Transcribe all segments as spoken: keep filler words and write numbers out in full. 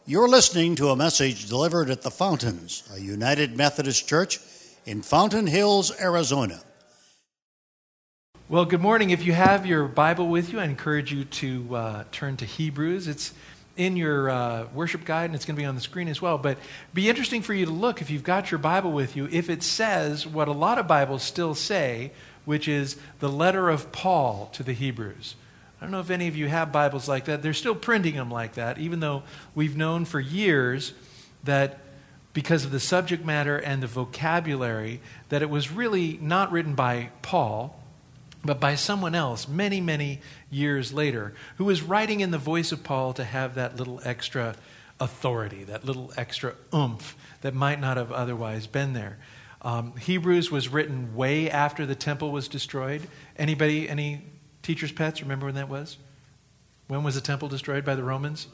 You're listening to a message delivered at the Fountains, a United Methodist Church in Fountain Hills, Arizona. Well, good morning. If you have your Bible with you, I encourage you to uh, turn to Hebrews. It's in your uh, worship guide, and it's going to be on the screen as well. But it'd be interesting for you to look, if you've got your Bible with you, if it says what a lot of Bibles still say, which is the letter of Paul to the Hebrews. I don't know if any of you have Bibles like that. They're still printing them like that, even though we've known for years that because of the subject matter and the vocabulary, that it was really not written by Paul, but by someone else many, many years later, who was writing in the voice of Paul to have that little extra authority, that little extra oomph that might not have otherwise been there. Um, Hebrews was written way after the temple was destroyed. Anybody, any teacher's pets, remember when that was? When was the temple destroyed by the Romans?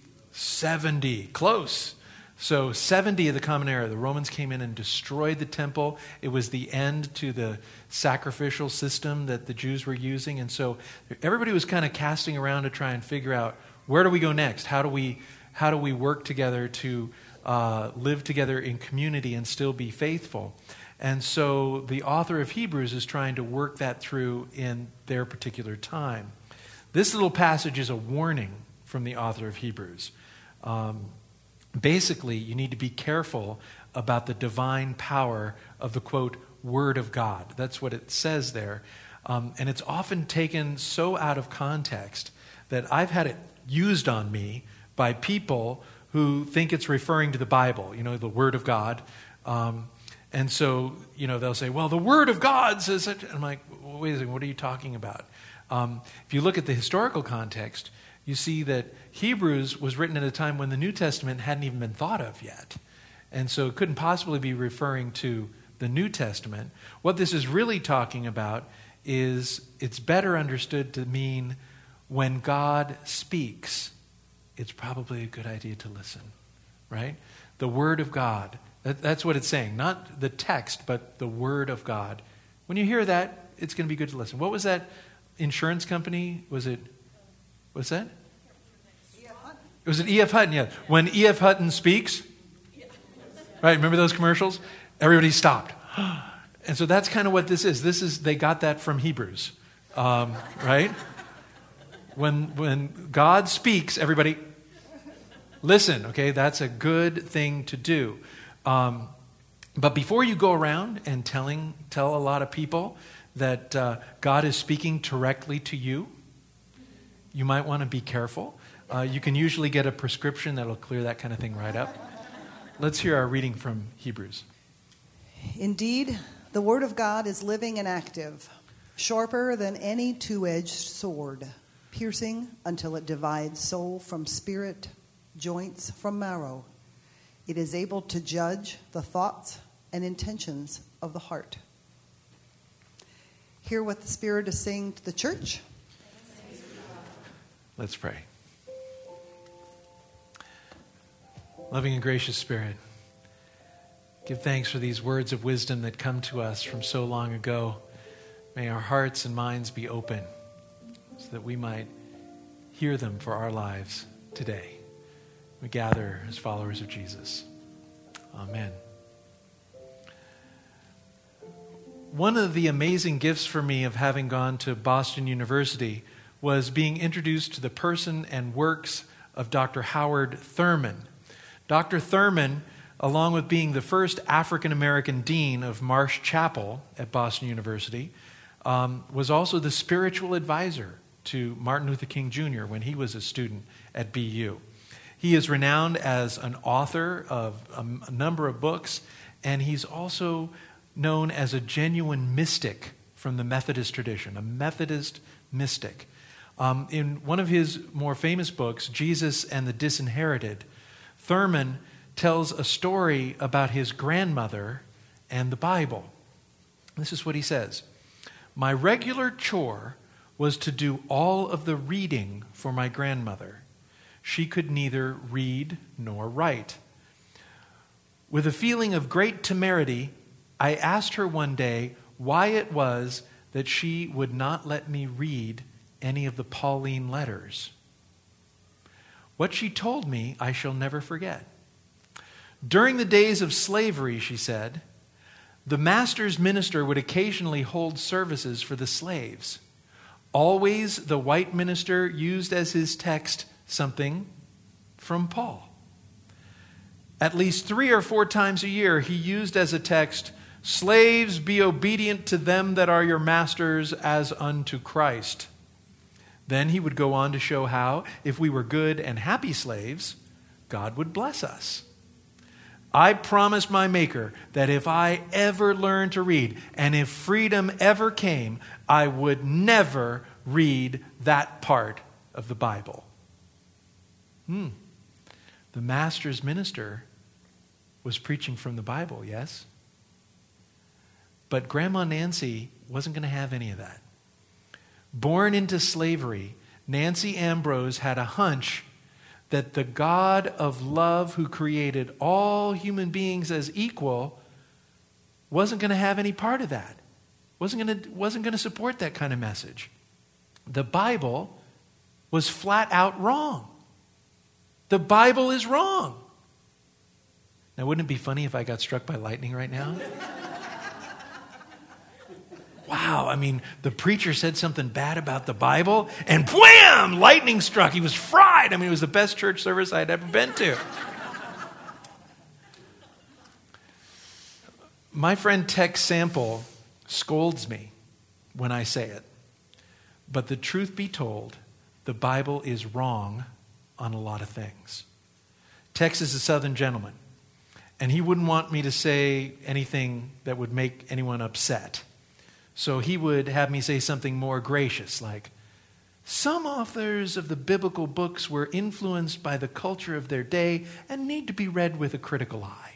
seventy. Close. So seventy of the Common Era, the Romans came in and destroyed the temple. It was the end to the sacrificial system that the Jews were using. And so everybody was kind of casting around to try and figure out, where do we go next? How do we, how do we work together to uh, live together in community and still be faithful? And so the author of Hebrews is trying to work that through in their particular time. This little passage is a warning from the author of Hebrews. Um, basically, you need to be careful about the divine power of the, quote, Word of God. That's what it says there. Um, and it's often taken so out of context that I've had it used on me by people who think it's referring to the Bible, you know, the Word of God. Um, And so, you know, they'll say, well, the Word of God says that. I'm like, wait a second, what are you talking about? Um, if you look at the historical context, you see that Hebrews was written at a time when the New Testament hadn't even been thought of yet. And so it couldn't possibly be referring to the New Testament. What this is really talking about is it's better understood to mean when God speaks, it's probably a good idea to listen, right? The Word of God. That's what it's saying. Not the text, but the Word of God. When you hear that, it's going to be good to listen. What was that insurance company? Was it, what's that? E F Hutton. Was it E F Hutton? Yeah. When E F Hutton speaks, right, remember those commercials? Everybody stopped. And so that's kind of what this is. This is, they got that from Hebrews, um, right? When, when God speaks, everybody listen, okay? That's a good thing to do. Um, but before you go around and telling tell a lot of people that uh, God is speaking directly to you, you might want to be careful. Uh, you can usually get a prescription that'll clear that kind of thing right up. Let's hear our reading from Hebrews. Indeed, the Word of God is living and active, sharper than any two-edged sword, piercing until it divides soul from spirit, joints from marrow. It is able to judge the thoughts and intentions of the heart. Hear what the Spirit is saying to the church. Let's pray. Loving and gracious Spirit, give thanks for these words of wisdom that come to us from so long ago. May our hearts and minds be open so that we might hear them for our lives today. We gather as followers of Jesus. Amen. One of the amazing gifts for me of having gone to Boston University was being introduced to the person and works of Doctor Howard Thurman. Doctor Thurman, along with being the first African-American dean of Marsh Chapel at Boston University, um, was also the spiritual advisor to Martin Luther King Junior when he was a student at B U. He is renowned as an author of a, a number of books, and he's also known as a genuine mystic from the Methodist tradition, a Methodist mystic. Um, in one of his more famous books, Jesus and the Disinherited, Thurman tells a story about his grandmother and the Bible. This is what he says. My regular chore was to do all of the reading for my grandmother. She could neither read nor write. With a feeling of great temerity, I asked her one day why it was that she would not let me read any of the Pauline letters. What she told me, I shall never forget. During the days of slavery, she said, the master's minister would occasionally hold services for the slaves. Always the white minister used as his text something from Paul. At least three or four times a year, he used as a text, slaves, be obedient to them that are your masters as unto Christ. Then he would go on to show how, if we were good and happy slaves, God would bless us. I promised my Maker that if I ever learned to read, and if freedom ever came, I would never read that part of the Bible. Hmm. The master's minister was preaching from the Bible, yes? But Grandma Nancy wasn't going to have any of that. Born into slavery, Nancy Ambrose had a hunch that the God of love who created all human beings as equal wasn't going to have any part of that. Wasn't going to, wasn't going to support that kind of message. The Bible was flat out wrong. The Bible is wrong. Now, wouldn't it be funny if I got struck by lightning right now? Wow, I mean, the preacher said something bad about the Bible, and wham, lightning struck. He was fried. I mean, it was the best church service I'd ever been to. My friend Tex Sample scolds me when I say it. But the truth be told, the Bible is wrong on a lot of things. Tex is a Southern gentleman, and he wouldn't want me to say anything that would make anyone upset. So he would have me say something more gracious, like, some authors of the biblical books were influenced by the culture of their day and need to be read with a critical eye.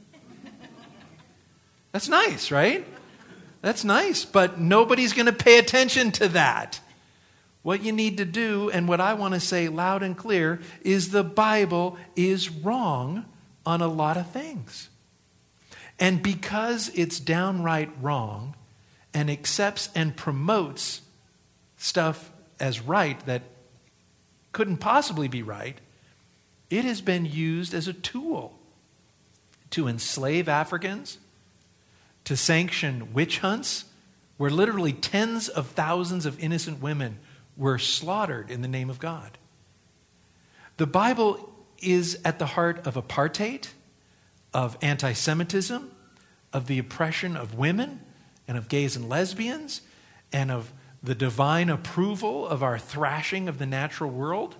That's nice, right? That's nice, but nobody's going to pay attention to that. What you need to do, and what I want to say loud and clear, is the Bible is wrong on a lot of things. And because it's downright wrong, and accepts and promotes stuff as right that couldn't possibly be right, it has been used as a tool to enslave Africans, to sanction witch hunts, where literally tens of thousands of innocent women were slaughtered in the name of God. The Bible is at the heart of apartheid, of anti-Semitism, of the oppression of women, and of gays and lesbians, and of the divine approval of our thrashing of the natural world.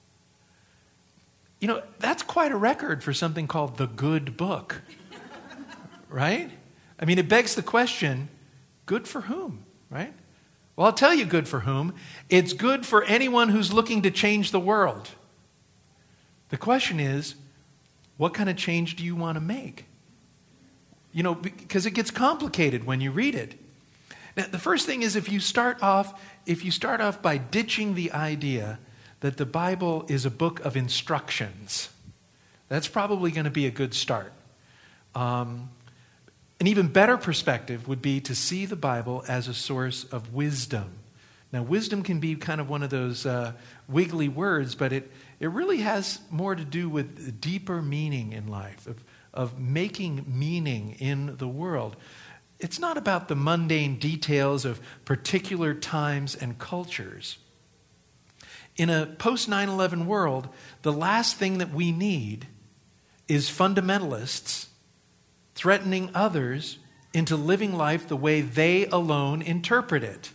You know, that's quite a record for something called the good book, right? I mean, it begs the question, good for whom, right? Well, I'll tell you good for whom. It's good for anyone who's looking to change the world. The question is, what kind of change do you want to make? You know, because it gets complicated when you read it. Now, the first thing is if you start off, if you start off by ditching the idea that the Bible is a book of instructions, that's probably going to be a good start. Um, an even better perspective would be to see the Bible as a source of wisdom. Now, wisdom can be kind of one of those uh, wiggly words, but it, it really has more to do with deeper meaning in life, of, of making meaning in the world. It's not about the mundane details of particular times and cultures. In a post nine eleven world, the last thing that we need is fundamentalists threatening others into living life the way they alone interpret it.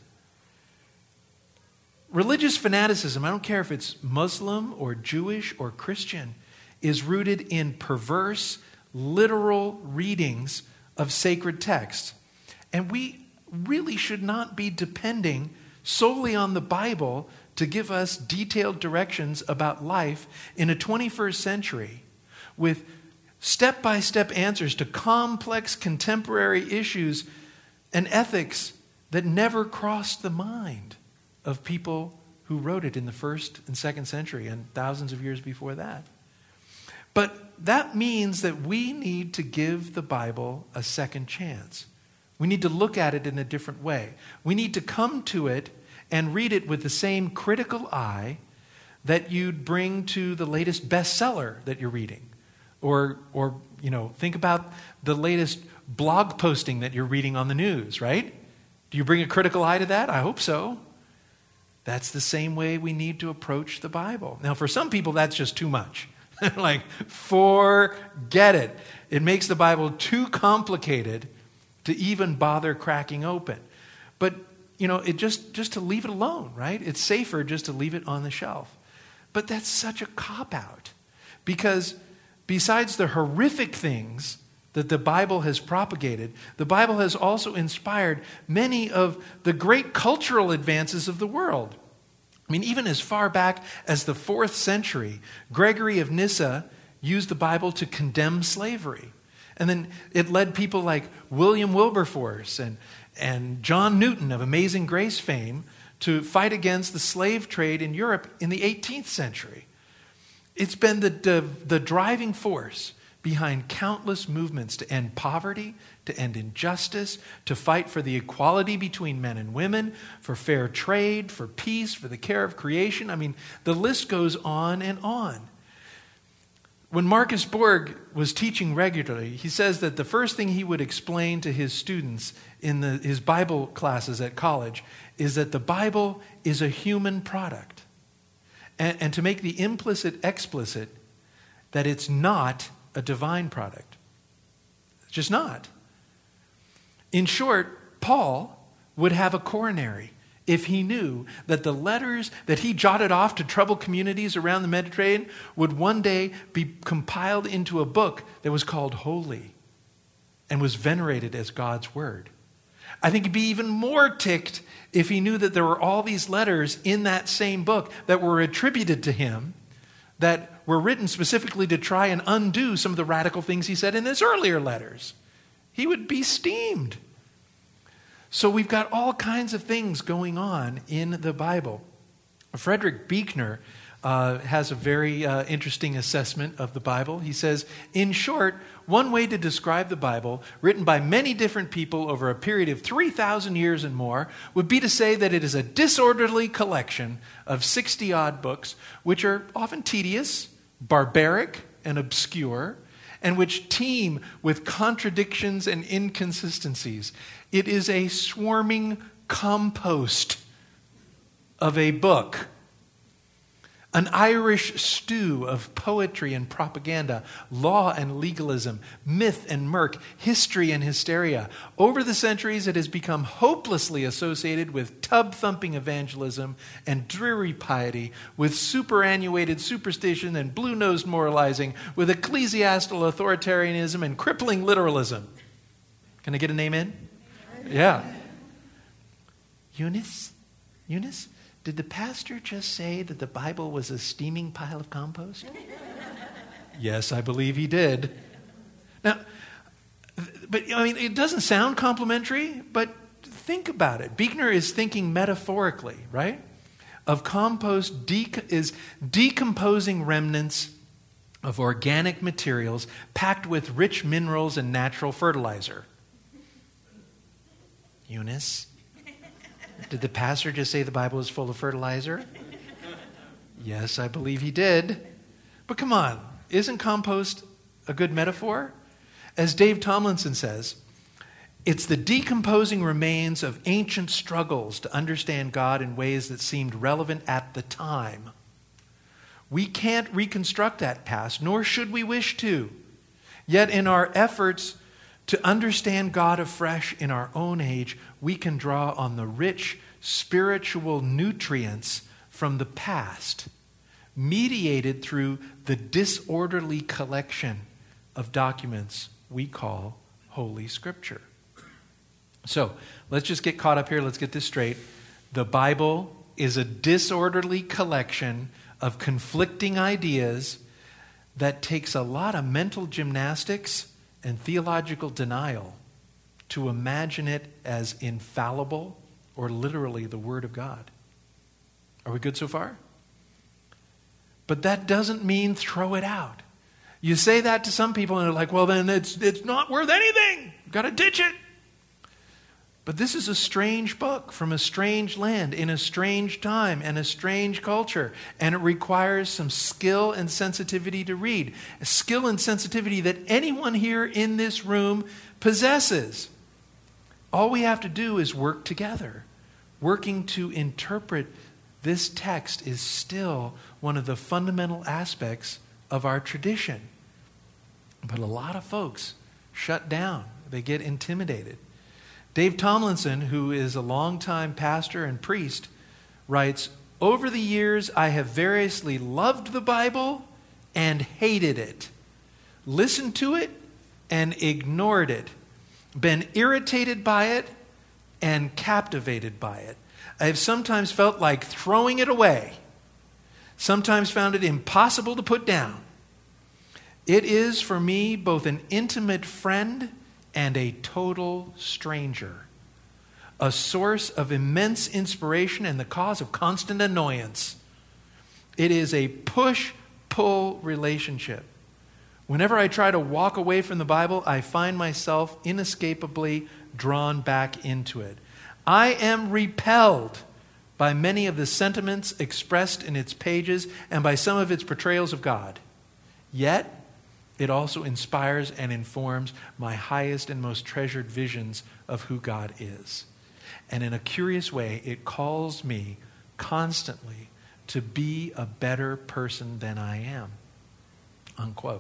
Religious fanaticism, I don't care if it's Muslim or Jewish or Christian, is rooted in perverse, literal readings of sacred texts. And we really should not be depending solely on the Bible to give us detailed directions about life in a twenty-first century with step-by-step answers to complex contemporary issues and ethics that never crossed the mind of people who wrote it in the first and second century and thousands of years before that. But that means that we need to give the Bible a second chance. We need to look at it in a different way. We need to come to it and read it with the same critical eye that you'd bring to the latest bestseller that you're reading. Or, or you know, think about the latest blog posting that you're reading on the news, right? Do you bring a critical eye to that? I hope so. That's the same way we need to approach the Bible. Now, for some people, that's just too much. Like, forget it. It makes the Bible too complicated to even bother cracking open. But, you know, it just, just to leave it alone, right? It's safer just to leave it on the shelf. But that's such a cop-out. Because besides the horrific things that the Bible has propagated, the Bible has also inspired many of the great cultural advances of the world. I mean, even as far back as the fourth century, Gregory of Nyssa used the Bible to condemn slavery. And then it led people like William Wilberforce and, and John Newton of Amazing Grace fame to fight against the slave trade in Europe in the eighteenth century. It's been the, the, the driving force behind countless movements to end poverty, to end injustice, to fight for the equality between men and women, for fair trade, for peace, for the care of creation. I mean, the list goes on and on. When Marcus Borg was teaching regularly, he says that the first thing he would explain to his students in the, his Bible classes at college is that the Bible is a human product. And, and to make the implicit explicit that it's not a divine product. It's just not. In short, Paul would have a coronary if he knew that the letters that he jotted off to troubled communities around the Mediterranean would one day be compiled into a book that was called Holy and was venerated as God's Word. I think he'd be even more ticked if he knew that there were all these letters in that same book that were attributed to him, that were written specifically to try and undo some of the radical things he said in his earlier letters. He would be steamed. So we've got all kinds of things going on in the Bible. Frederick Buechner uh, has a very uh, interesting assessment of the Bible. He says, in short, one way to describe the Bible, written by many different people over a period of three thousand years and more, would be to say that it is a disorderly collection of sixty-odd books, which are often tedious, barbaric, and obscure, and which teem with contradictions and inconsistencies. It is a swarming compost of a book. An Irish stew of poetry and propaganda, law and legalism, myth and murk, history and hysteria. Over the centuries, it has become hopelessly associated with tub-thumping evangelism and dreary piety, with superannuated superstition and blue-nosed moralizing, with ecclesiastical authoritarianism and crippling literalism. Can I get an amen? Yeah. Eunice? Eunice? Did the pastor just say that the Bible was a steaming pile of compost? Yes, I believe he did. Now, but I mean, it doesn't sound complimentary, but think about it. Buechner is thinking metaphorically, right? Of compost de- is decomposing remnants of organic materials packed with rich minerals and natural fertilizer. Eunice? Did the pastor just say the Bible is full of fertilizer? Yes, I believe he did. But come on, isn't compost a good metaphor? As Dave Tomlinson says, it's the decomposing remains of ancient struggles to understand God in ways that seemed relevant at the time. We can't reconstruct that past, nor should we wish to. Yet in our efforts to understand God afresh in our own age, we can draw on the rich spiritual nutrients from the past, mediated through the disorderly collection of documents we call Holy Scripture. So, let's just get caught up here. Let's get this straight. The Bible is a disorderly collection of conflicting ideas that takes a lot of mental gymnastics and theological denial to imagine it as infallible or literally the Word of God. Are we good so far? But that doesn't mean throw it out. You say that to some people and they're like, well, then it's, it's not worth anything. You've got to ditch it. But this is a strange book from a strange land in a strange time and a strange culture. And it requires some skill and sensitivity to read. A skill and sensitivity that anyone here in this room possesses. All we have to do is work together. Working to interpret this text is still one of the fundamental aspects of our tradition. But a lot of folks shut down. They get intimidated. Dave Tomlinson, who is a longtime pastor and priest, writes, "Over the years, I have variously loved the Bible and hated it, listened to it and ignored it, been irritated by it and captivated by it. I have sometimes felt like throwing it away, sometimes found it impossible to put down. It is for me both an intimate friend and a total stranger, a source of immense inspiration and the cause of constant annoyance. It is a push-pull relationship. Whenever I try to walk away from the Bible, I find myself inescapably drawn back into it. I am repelled by many of the sentiments expressed in its pages and by some of its portrayals of God. Yet, it also inspires and informs my highest and most treasured visions of who God is. And in a curious way, it calls me constantly to be a better person than I am." Unquote.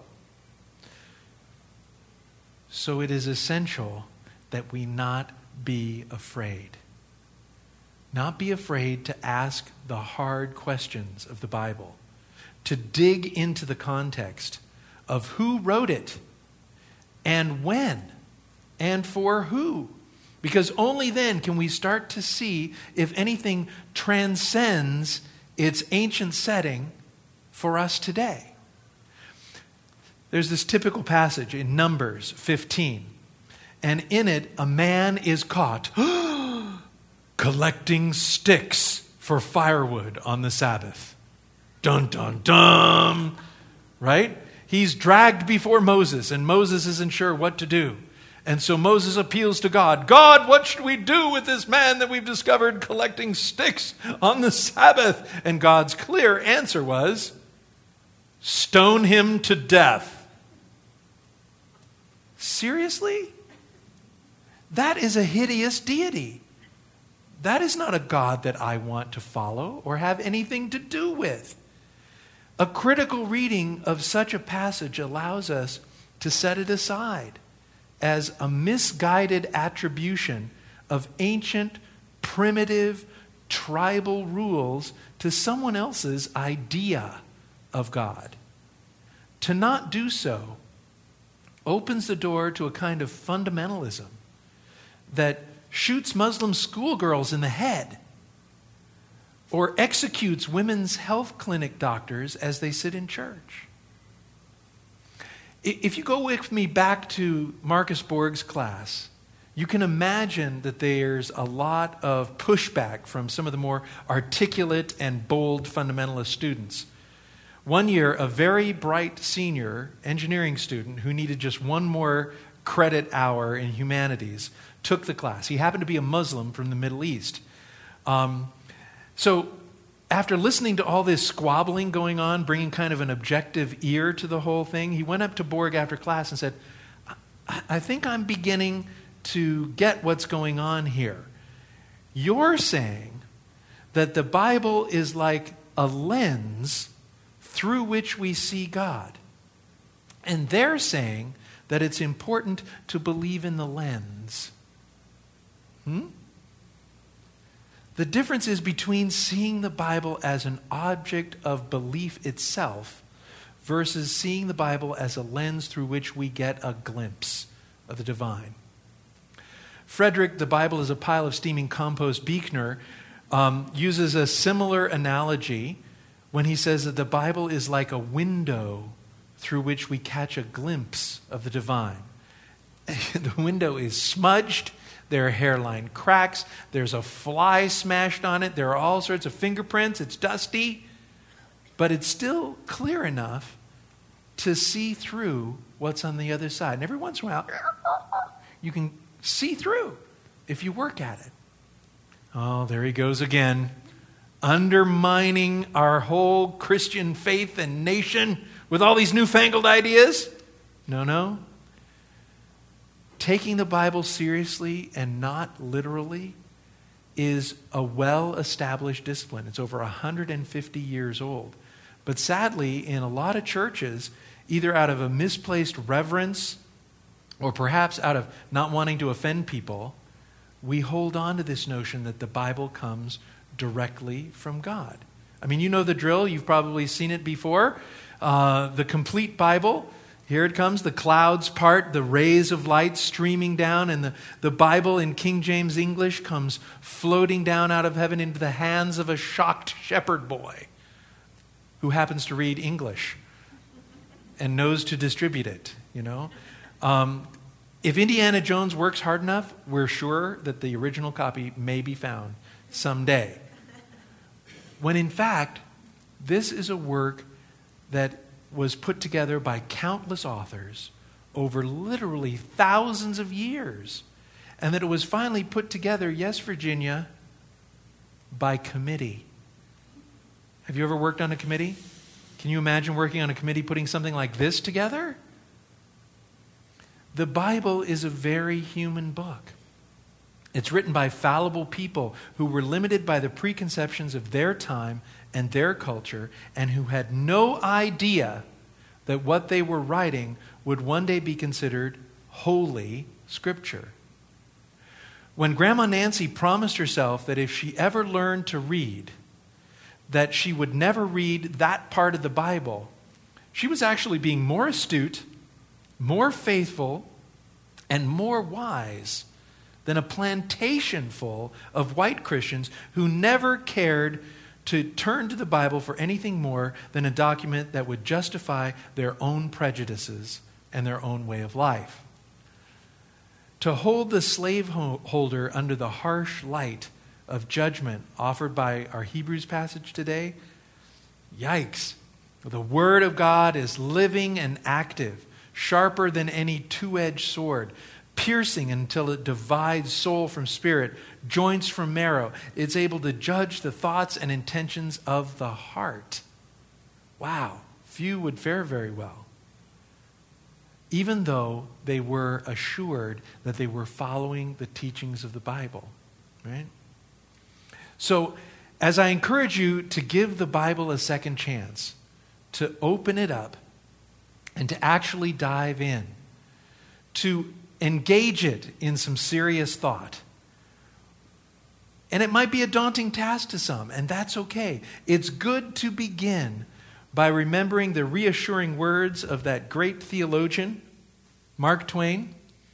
So it is essential that we not be afraid. Not be afraid to ask the hard questions of the Bible, to dig into the context of who wrote it, and when, and for who. Because only then can we start to see if anything transcends its ancient setting for us today. There's this typical passage in Numbers fifteen, and in it a man is caught collecting sticks for firewood on the Sabbath. Dun, dun, dun. Right? He's dragged before Moses, and Moses isn't sure what to do. And so Moses appeals to God. God, what should we do with this man that we've discovered collecting sticks on the Sabbath? And God's clear answer was, stone him to death. Seriously? That is a hideous deity. That is not a God that I want to follow or have anything to do with. A critical reading of such a passage allows us to set it aside as a misguided attribution of ancient, primitive, tribal rules to someone else's idea of God. To not do so opens the door to a kind of fundamentalism that shoots Muslim schoolgirls in the head or executes women's health clinic doctors as they sit in church. If you go with me back to Marcus Borg's class, you can imagine that there's a lot of pushback from some of the more articulate and bold fundamentalist students. One year, a very bright senior engineering student who needed just one more credit hour in humanities took the class. He happened to be a Muslim from the Middle East. Um, so after listening to all this squabbling going on, bringing kind of an objective ear to the whole thing, he went up to Borg after class and said, I, I think I'm beginning to get what's going on here. You're saying that the Bible is like a lens through which we see God. And they're saying that it's important to believe in the lens. Hmm? The difference is between seeing the Bible as an object of belief itself versus seeing the Bible as a lens through which we get a glimpse of the divine. Frederick, the Bible is a pile of steaming compost, Buechner, um, uses a similar analogy when he says that the Bible is like a window through which we catch a glimpse of the divine. The window is smudged. There are hairline cracks. There's a fly smashed on it. There are all sorts of fingerprints. It's dusty. But it's still clear enough to see through what's on the other side. And every once in a while, you can see through. if you work at it. Oh, there he goes again, undermining our whole Christian faith and nation with all these newfangled ideas. No, no. Taking the Bible seriously and not literally is a well-established discipline. It's over one hundred fifty years old. But sadly, in a lot of churches, either out of a misplaced reverence or perhaps out of not wanting to offend people, we hold on to this notion that the Bible comes directly from God. I mean, you know the drill. You've probably seen it before. Uh, the complete Bible. Here it comes. The clouds part, the rays of light streaming down, and the, the Bible in King James English comes floating down out of heaven into the hands of a shocked shepherd boy who happens to read English and knows to distribute it, you know. Um, if Indiana Jones works hard enough, we're sure that the original copy may be found someday. When in fact, this is a work that was put together by countless authors over literally thousands of years. And that it was finally put together, yes, Virginia, by committee. Have you ever worked on a committee? Can you imagine working on a committee putting something like this together? The Bible is a very human book. It's written by fallible people who were limited by the preconceptions of their time and their culture, and who had no idea that what they were writing would one day be considered holy scripture. When Grandma Nancy promised herself that if she ever learned to read, that she would never read that part of the Bible, she was actually being more astute, more faithful, and more wise than a plantation full of white Christians who never cared to turn to the Bible for anything more than a document that would justify their own prejudices and their own way of life. To hold the slaveholder under the harsh light of judgment offered by our Hebrews passage today, yikes. The Word of God is living and active, sharper than any two-edged sword, piercing until it divides soul from spirit, joints from marrow. It's able to judge the thoughts and intentions of the heart. Wow, few would fare very well, even though they were assured that they were following the teachings of the Bible, right? So, as I encourage you to give the Bible a second chance, to open it up and to actually dive in, to engage it in some serious thought. And it might be a daunting task to some, and that's okay. It's good to begin by remembering the reassuring words of that great theologian, Mark Twain.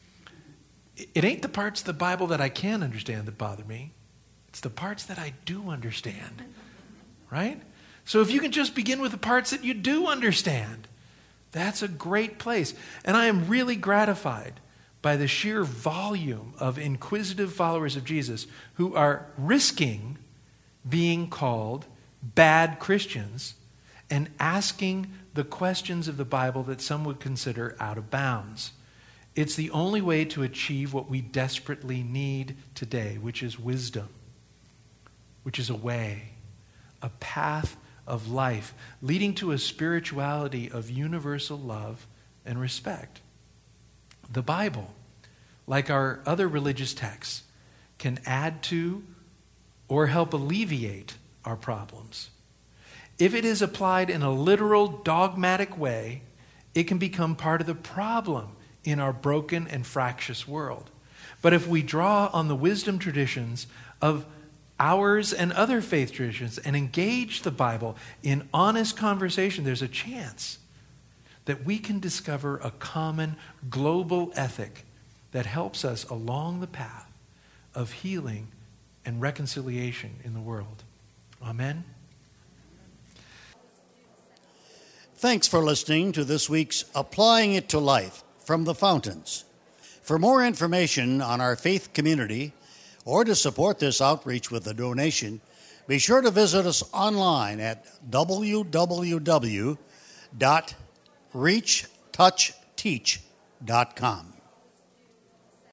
It ain't the parts of the Bible that I can understand that bother me. It's the parts that I do understand, right? So if you can just begin with the parts that you do understand, that's a great place. And I am really gratified by the sheer volume of inquisitive followers of Jesus who are risking being called bad Christians and asking the questions of the Bible that some would consider out of bounds. It's the only way to achieve what we desperately need today, which is wisdom, which is a way, a path of life leading to a spirituality of universal love and respect. The Bible, like our other religious texts, can add to or help alleviate our problems. If it is applied in a literal, dogmatic way, it can become part of the problem in our broken and fractious world. But if we draw on the wisdom traditions of ours and other faith traditions and engage the Bible in honest conversation, there's a chance that we can discover a common global ethic that helps us along the path of healing and reconciliation in the world. Amen. Thanks for listening to this week's Applying It to Life from the Fountains. For more information on our faith community or to support this outreach with a donation, be sure to visit us online at w w w dot reach touch teach dot com.